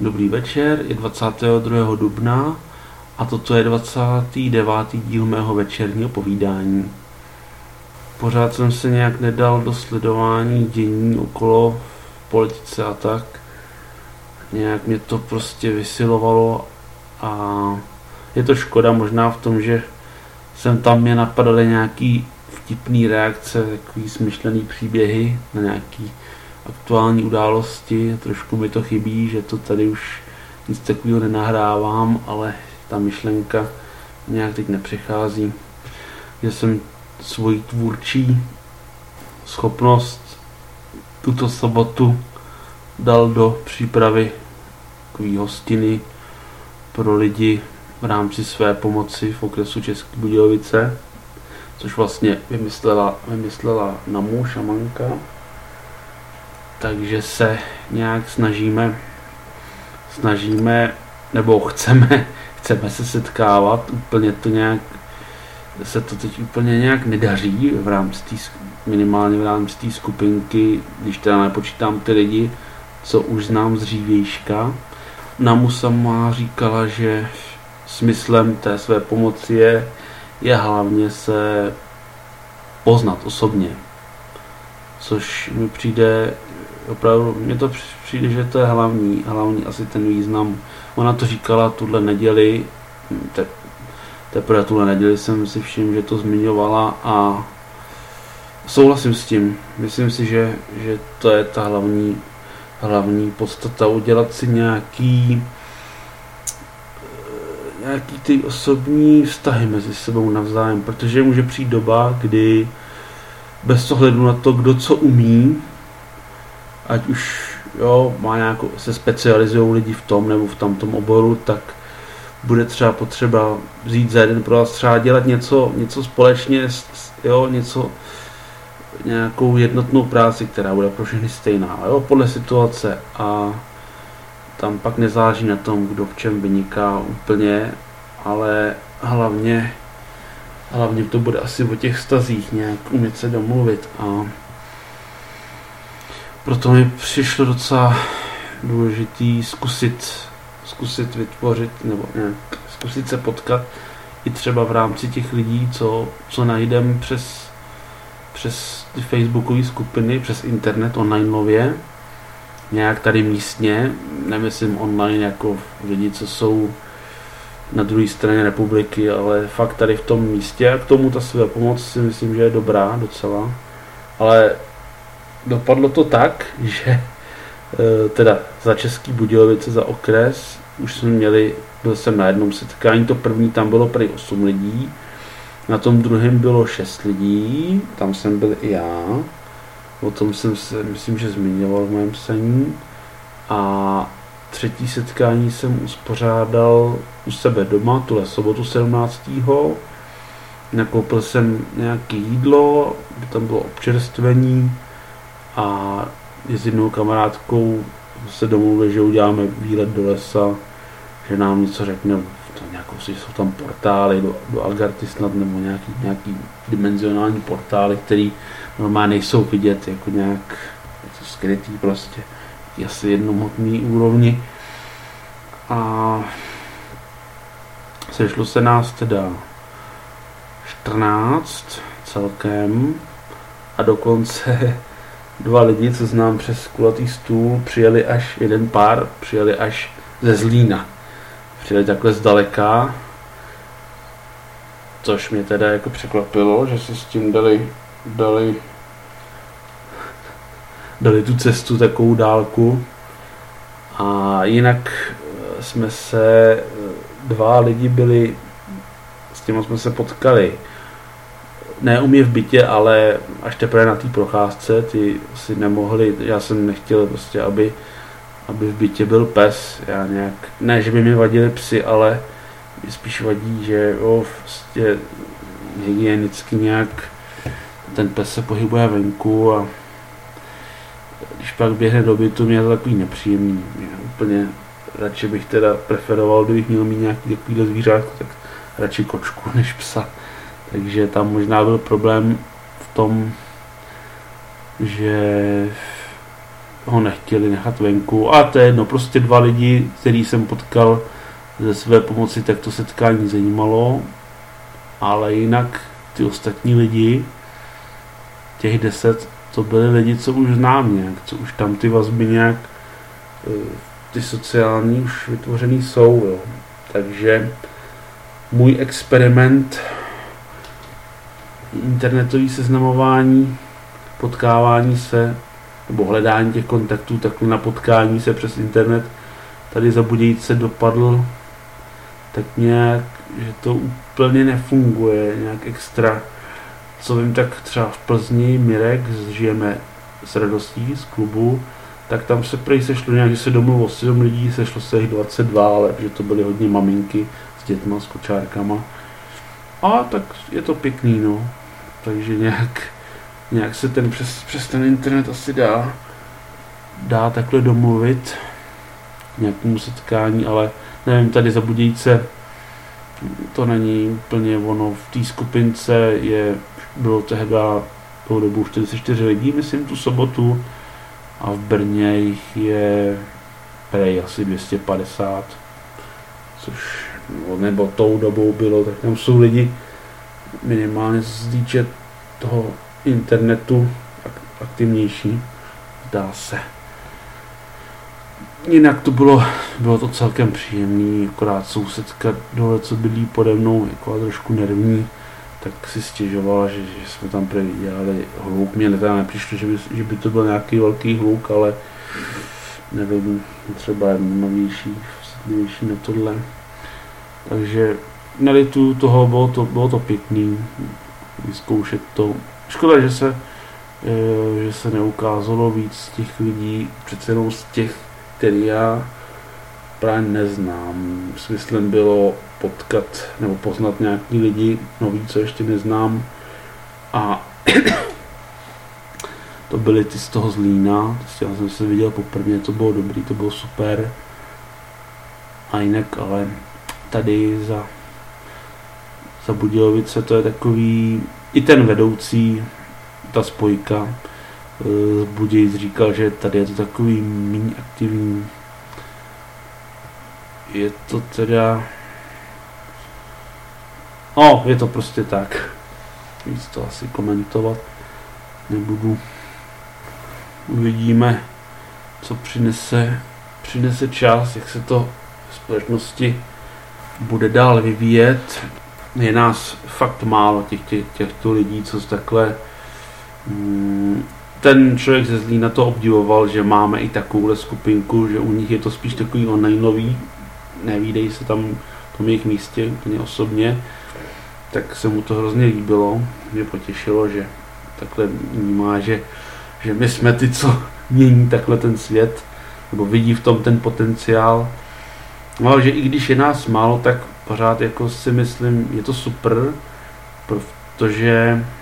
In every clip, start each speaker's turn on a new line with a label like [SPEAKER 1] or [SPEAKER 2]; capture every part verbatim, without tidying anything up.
[SPEAKER 1] Dobrý večer, je dvacátého druhého dubna a toto je dvacátý devátý díl mého večerního povídání. Pořád jsem se nějak nedal do sledování dění okolo v politice a tak. Nějak mě to prostě vysilovalo a je to škoda možná v tom, že jsem tam mě napadaly nějaký vtipný reakce, takový smyšlený příběhy na nějaký aktuální události. Trošku mi to chybí, že to tady už nic takového nenahrávám, ale ta myšlenka nějak teď nepřichází. Že jsem svoji tvůrčí schopnost tuto sobotu dal do přípravy takové hostiny pro lidi v rámci své pomoci v okresu České Budějovice, což vlastně vymyslela, vymyslela Namu, šamanka. Takže se nějak snažíme, snažíme, nebo chceme, chceme se setkávat, úplně to nějak, se to teď úplně nějak nedaří v rámci tý, minimálně v rámci té skupinky, když teda nepočítám ty lidi, co už znám z dřívějška. Namu sama říkala, že smyslem té své pomoci je, je hlavně se poznat osobně, což mi přijde opravdu, mně to přijde, že to je hlavní, hlavní asi ten význam. Ona to říkala tuhle neděli, te, teprve tuhle neděli jsem si všiml, že to zmiňovala a souhlasím s tím. Myslím si, že, že to je ta hlavní, hlavní podstata, udělat si nějaký nějaký ty osobní vztahy mezi sebou navzájem, protože může přijít doba, kdy bez ohledu na to, kdo co umí, ať už jo, má nějakou, se specializují lidi v tom nebo v tamtom oboru, tak bude třeba potřeba vzít za jeden pro vás třeba dělat něco, něco společně, jo, něco, nějakou jednotnou práci, která bude pro všechny stejná, jo, podle situace a tam pak nezáleží na tom, kdo v čem vyniká úplně, ale hlavně hlavně to bude asi o těch vztazích, nějak umět se domluvit a proto mi přišlo docela důležitý zkusit, zkusit vytvořit nebo nějak zkusit se potkat i třeba v rámci těch lidí, co, co najdem přes, přes ty facebookové skupiny, přes internet onlineově, nějak tady místně, nemyslím online jako lidi, co jsou na druhé straně republiky, ale fakt tady v tom místě a k tomu ta své pomoc si myslím, že je dobrá docela, ale dopadlo to tak, že teda za Český Budějovice, za okres, už jsme měli, byl jsem na jednom setkání, to první tam bylo prý osm lidí, na tom druhém bylo šest lidí, tam jsem byl i já, o tom jsem se, myslím, že zmiňoval v mém psaní a třetí setkání jsem uspořádal u sebe doma, tuhle sobotu sedmnáctého Nakoupil jsem nějaké jídlo, tam bylo občerstvení a s jednou kamarádkou se domluvili, že uděláme výlet do lesa, že nám něco řekne, to nějakou, jsou tam portály do, do Algarty snad, nebo nějaký, nějaký dimenzionální portály, které normálně nejsou vidět, jako nějak něco skrytý prostě, asi jednomotný úrovni. A sešlo se nás teda čtrnáct celkem a dokonce dva lidi, co znám přes kulatý stůl, přijeli až, jeden pár přijeli až ze Zlína. Přijeli takhle zdaleka, což mě teda jako překvapilo, že si s tím dali, dali, dali tu cestu takovou dálku. A jinak jsme se, dva lidi byli, s těmi jsme se potkali, ne u mě v bytě, ale až teprve na té procházce, ty si nemohli, já jsem nechtěl prostě, aby, aby v bytě byl pes, já nějak, ne, že by mi vadili psy, ale spíš vadí, že jo, prostě hygienicky nějak ten pes se pohybuje venku a když pak běhne do bytu, mě je to takový nepříjemný, mě úplně radši bych teda preferoval, kdybych měl mít nějaký takovýhle zvířátko, tak radši kočku než psa. Takže tam možná byl problém v tom, že ho nechtěli nechat venku. A to je jedno, prostě dva lidi, který jsem potkal ze své pomoci, tak to setkání zajímalo. Ale jinak ty ostatní lidi, těch deset, to byli lidi, co už znám nějak, co už tam ty vazby nějak, ty sociální už vytvořený jsou, jo. Takže můj experiment internetový seznamování, potkávání se, nebo hledání těch kontaktů takhle na potkání se přes internet, tady za Budějice dopadl tak nějak, že to úplně nefunguje nějak extra. Co vím, tak třeba v Plzni Mirek, žijeme s radostí z klubu, tak tam se prej sešlo nějak, že se domluvilo sedm lidí, sešlo se jich dvacet dva, ale že to byly hodně maminky s dětma, s kočárkama. A tak je to pěkný, no. Takže nějak, nějak se ten přes, přes ten internet asi dá, dá takhle domluvit nějakému setkání, ale nevím, tady za Budějice to není úplně ono. V té skupince je, bylo tehda tou dobu čtyřicet čtyři lidí, myslím, tu sobotu, a v Brně jich je prej asi dvě stě padesát, což nebo tou dobou bylo, tak tam jsou lidi minimálně z týče toho internetu aktivnější, zdá se. Jinak to bylo, bylo to celkem příjemný, akorát sousedka dole, co bydlí pode mnou, jako trošku nervní, tak si stěžovala, že, že jsme tam prý dělali hluk. Mně teda nepřišlo, že by, že by to byl nějaký velký hluk, ale nevím, třeba je novější, citlivější na tohle. Takže nelituju toho, bylo to, bylo to pěkný vyzkoušet to. Škoda, že se, že se neukázalo víc těch lidí, přece jenom z těch, který já právě neznám. Smyslem bylo potkat nebo poznat nějaký lidi nový, co ještě neznám. A to byly ty z toho Zlína, já jsem se viděl poprvé, to bylo dobrý, to bylo super. A jinak, ale tady za, za Budějovice to je takový, i ten vedoucí, ta spojka z Budějic říkal, že tady je to takový méně aktivní. Je to teda... No, je to prostě tak. Víc to asi komentovat nebudu. Uvidíme, co přinese, přinese čas, jak se to v společnosti bude dál vyvíjet. Je nás fakt málo těch, těch, těchto lidí, co takhle... Hmm, ten člověk ze Zlína to obdivoval, že máme i takovouhle skupinku, že u nich je to spíš takový onlineový, nevídej se tam v tom jejich místě úplně osobně, tak se mu to hrozně líbilo, mě potěšilo, že takhle vnímá, že, že my jsme ty, co mění takhle ten svět, nebo vidí v tom ten potenciál. No, ale že i když je nás málo, tak pořád jako si myslím, je to super, protože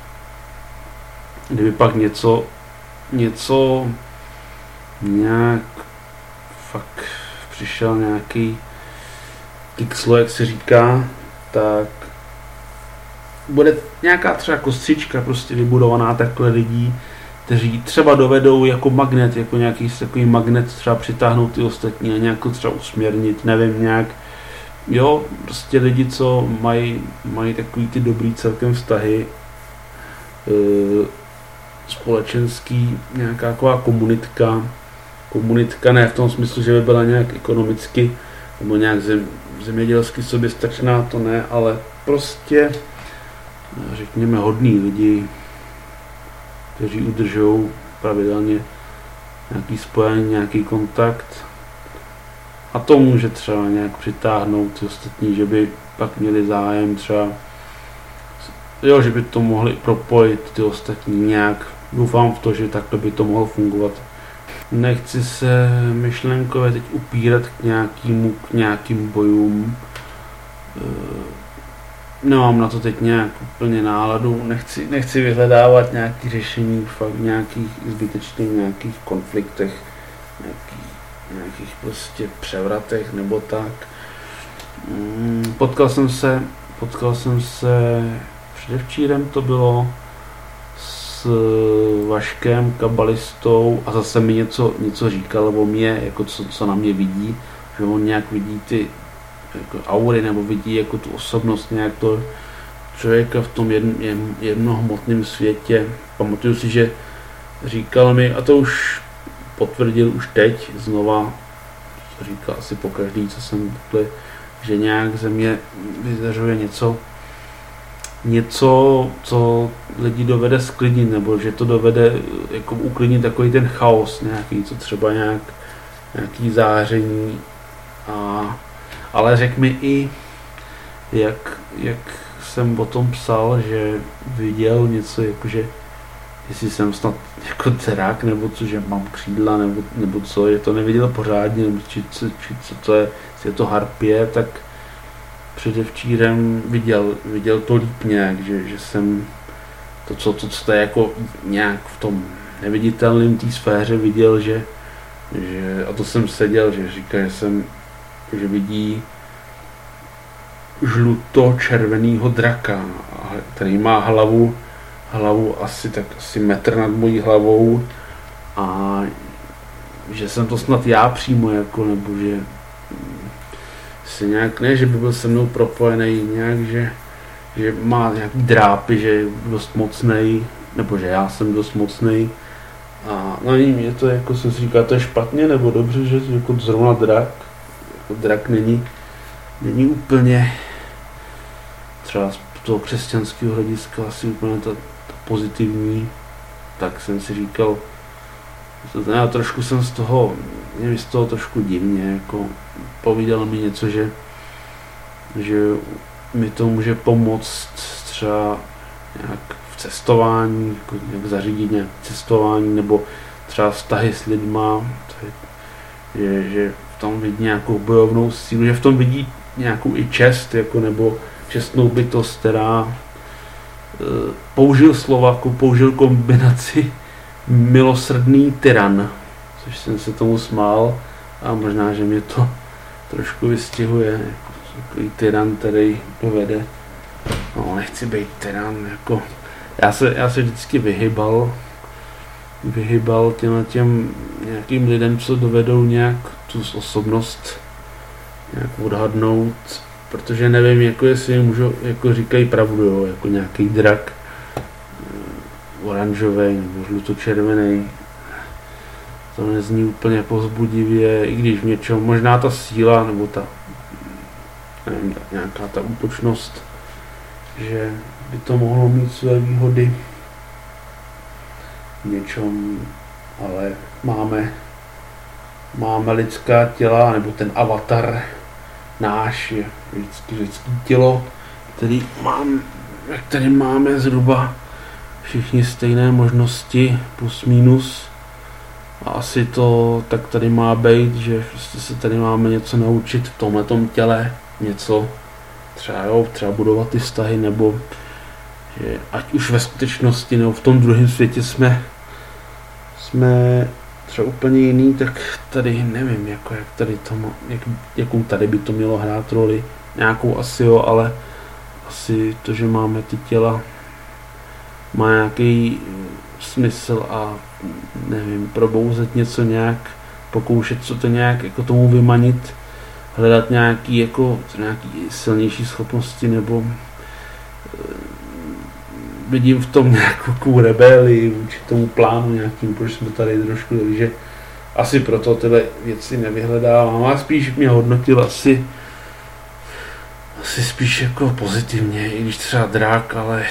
[SPEAKER 1] kdyby pak něco, něco nějak fakt přišel nějaký kikslo, jak se říká, tak bude nějaká třeba kostřička prostě vybudovaná takhle lidí, kteří třeba dovedou jako magnet, jako nějaký takový magnet třeba přitáhnout ty ostatní a nějak to třeba usměrnit, nevím, nějak, jo, prostě lidi, co mají, mají takový ty dobrý celkem vztahy, e, společenský, nějaká taková komunitka, komunitka ne v tom smyslu, že by byla nějak ekonomicky nebo nějak zem, zemědělsky soběstačná, to ne, ale prostě řekněme hodný lidi, kteří udržují pravidelně nějaký spojení, nějaký kontakt, a to může třeba nějak přitáhnout ty ostatní, že by pak měli zájem třeba, jo, že by to mohli propojit ty ostatní nějak. Doufám v to, že takhle by to mohlo fungovat. Nechci se myšlenkově teď upírat k nějakým, k nějakým bojům. Nemám na to teď nějak úplně náladu. Nechci, nechci vyhledávat nějaké řešení fakt v nějakých zbytečných nějakých konfliktech, nějakých, nějakých prostě převratech nebo tak. Potkal jsem se, potkal jsem se předevčírem to bylo s s Vaškem, kabalistou, a zase mi něco, něco říkal o mě, jako co, co na mě vidí, že on nějak vidí ty jako aury, nebo vidí jako tu osobnost nějak to člověka v tom jedn, jedn, jednohmotném světě. Pamatuju si, že říkal mi, a to už potvrdil už teď znova, to říkal asi po každý, co jsem takhle, že nějak ze mě vyzařuje něco, něco, co lidi dovede sklidnit, nebo že to dovede jako uklidnit takový ten chaos nějaký, co třeba nějak, nějaký záření. A, ale řekl mi i, jak, jak jsem o tom psal, že viděl něco, jakože jestli jsem snad jako dcerák, nebo co, že mám křídla, nebo, nebo co, že to neviděl pořádně, nebo či, či, či co to je, jestli je to harpie, tak předevčírem viděl, viděl to líp nějak, že, že jsem to, co, to, co to je jako nějak v tom neviditelném té sféře viděl, že, že, a to jsem seděl, že říká, že jsem, že vidí žluto-červenýho draka, který má hlavu, hlavu asi tak asi metr nad mojí hlavou, a že jsem to snad já přímo, jako, nebo že se nějak, ne, že by byl se mnou propojený nějak, že, že má nějaký drápy, že je dost mocnej, nebo že já jsem dost mocnej. A no nevím, je to jako jsem si říkal, to je špatně nebo dobře, že jako zrovna drak, jako drak není, není úplně třeba z toho křesťanského hlediska asi úplně ta, ta pozitivní, tak jsem si říkal, já trošku jsem z toho, mě z toho trošku divně, jako povídal mi něco, že, že mi to může pomoct třeba nějak v cestování, jako nějak zařídit nějak cestování, nebo třeba vztahy s lidma, že, že v tom vidí nějakou bojovnou sílu, že v tom vidí nějakou i čest, jako, nebo čestnou bytost, která e, použil slova, jako použil kombinaci milosrdný tyran, což jsem se tomu smál, a možná, že mě to trošku vystihuje, jako takový tyran, který dovede, no nechci být tyran, jako já se, já se vždycky vyhybal, vyhybal těm, těm nějakým lidem, co dovedou nějak tu osobnost nějak odhadnout, protože nevím, jako jestli můžu, jako říkají pravdu, jo, jako nějaký drak, oranžový nebo žlutočervený. To nezní úplně povzbudivě, i když v něčem, možná ta síla nebo ta, nevím, nějaká ta útočnost, že by to mohlo mít své výhody v něčem, ale máme, máme lidská těla, nebo ten avatar náš je vždycky lidský tělo, který mám, ve kterém máme zhruba všichni stejné možnosti, plus minus. A asi to tak tady má být, že prostě se tady máme něco naučit v tomhletom těle, něco třeba, jo, třeba budovat ty vztahy, nebo že ať už ve skutečnosti nebo v tom druhém světě jsme, jsme třeba úplně jiný, tak tady nevím, jako jak tady to má, jak, jakou tady by to mělo hrát roli, nějakou asi jo, ale asi to, že máme ty těla, má nějaký smysl a nevím, probouzet něco nějak, pokoušet se to nějak jako tomu vymanit, hledat nějaký jako nějaký silnější schopnosti, nebo vidím v tom nějakou rebelii vůči tomu plánu nějakým, proč jsme tady trošku, takže asi proto tyhle věci nevyhledávám, a spíš mě hodnotil asi asi spíš jako pozitivně, i když třeba drak, ale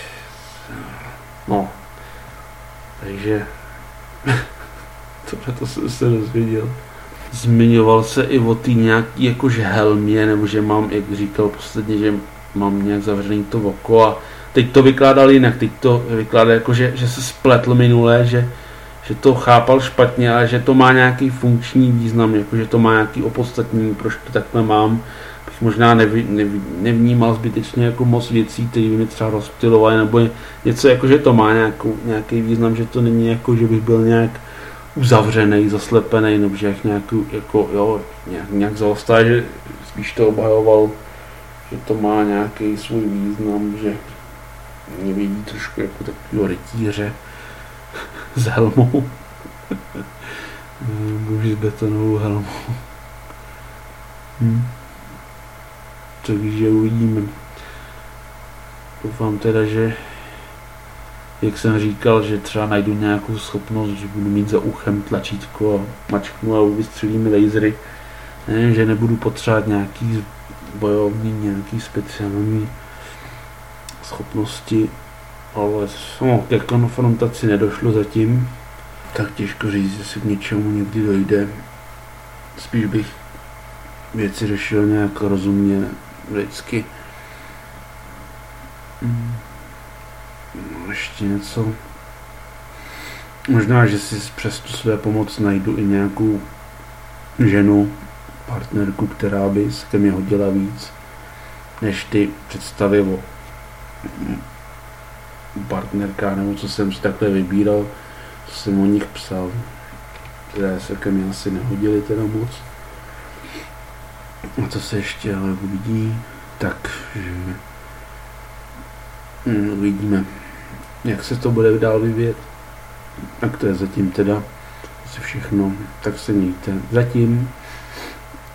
[SPEAKER 1] no, takže tohle to jsem se dozvěděl. Zmiňoval se i o té nějaký jakože helmě, nebo že mám, jak říkal posledně, že mám nějak zavřený to oko, a teď to vykládal jinak, teď to vykládal jako, že, že se spletl minule, že, že to chápal špatně, ale že to má nějaký funkční význam, jako že to má nějaký opodstatnění, proč to takhle mám. Bych možná neví, neví, nevnímal zbytečně jako moc věcí, které by mi třeba rozptylovaly, nebo něco jako, že to má nějakou, nějaký význam, že to není jako, že bych byl nějak uzavřený, zaslepený, nebo že nějak, jako, jo, nějak, nějak zaostá, že spíš to obhajoval, že to má nějaký svůj význam, že mě vidí trošku jako takového rytíře s helmou. Muž s betonovou helmou. Hm. Takže uvidíme. Doufám teda, že jak jsem říkal, že třeba najdu nějakou schopnost, že budu mít za uchem tlačítko a mačknu a vystřelí mi lasery. Ne, že nebudu potřebovat nějaký bojovní, nějaký speciální schopnosti, ale no, ke konfrontaci nedošlo zatím, tak těžko říct, jestli k něčemu někdy dojde. Spíš bych věci řešil nějak rozumně, vždycky. No, ještě něco. Možná, že si přes tu své pomoc najdu i nějakou ženu, partnerku, která by se ke mně hodila víc, než ty představy o partnerkách, nebo co jsem si takhle vybíral, co jsem o nich psal, které se ke mně asi nehodily teda moc. A to se ještě ale uvidí, takže hm, uvidíme, jak se to bude dál vyvíjet. Tak to je zatím teda asi všechno, tak se mějte zatím.